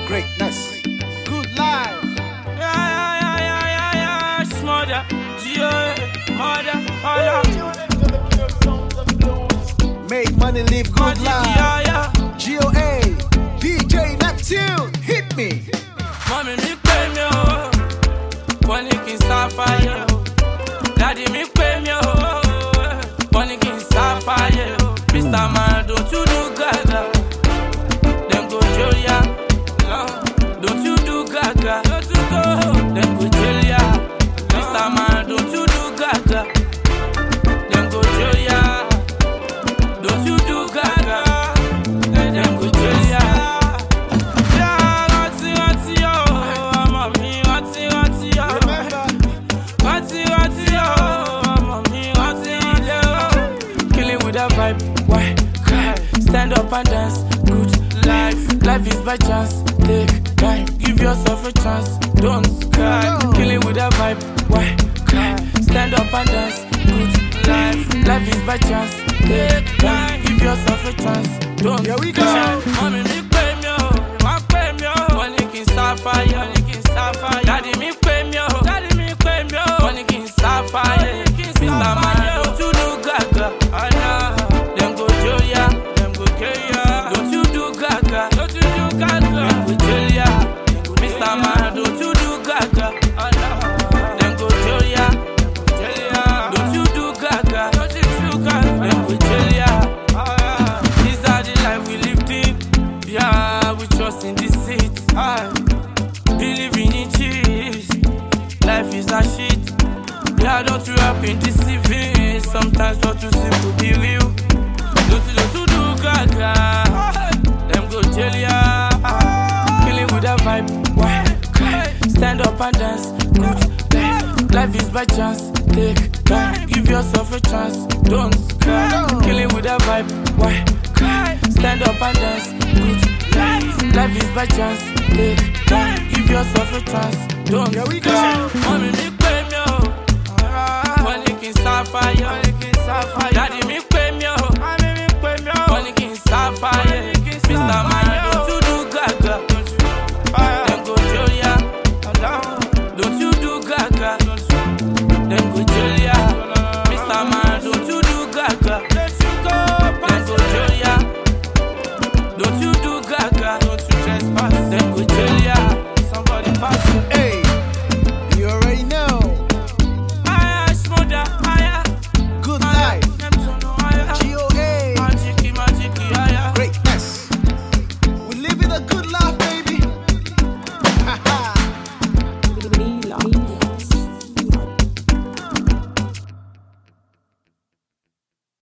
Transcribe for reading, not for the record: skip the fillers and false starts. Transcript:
Greatness. Good life. Yeah. Smother, mother. Make money, live good life. Yeah. GOA, DJ Neptune, hit me. Mommy, me pay me, oh. Money can start fire. Daddy, me pay me, oh. Money can start fire. Mr. Man, don't you do gaga. Them go jail ya. Don't you do gaga. Don't you go. Them go jail ya. Mr. Man, don't you do gaga. Them go jail ya. Don't you do gaga. Them go jail ya. Vibe, why cry? Stand up and dance. Good life is by chance. Take time, give yourself a chance. Don't cry. Killing with a vibe, why cry? Stand up and dance. Good life is by chance. Take time, give yourself a chance. Don't cry. Mommy, me pay me, my pay me. Money can start fire, Daddy, me pay me, money can start fire. Mr. Man, don't you do gaga? Them go jail ya, them go kill ya. Don't you do gaga? Them go jail ya. Mr. Man, don't you do gaga? Them go jail ya. Don't you do gaga? Them go jail ya. These are the life we lived in. Yeah, we trust in this seat. Believing in cheese. Life is a shit. Yeah, don't you up in deceiving. Sometimes what you see could be real. Don't you do gaga. Them go jail ya. Killing with a vibe. Why cry? Stand up and dance. Good life is by chance. Take time, give yourself a chance. Don't cry. Killing with a vibe. Why cry? Stand up and dance. Good life is by chance. Take time, give yourself a chance. Don't cry. Mommy, me pay me, money can start fire. Daddy, me pay me, money can start fire. Mr.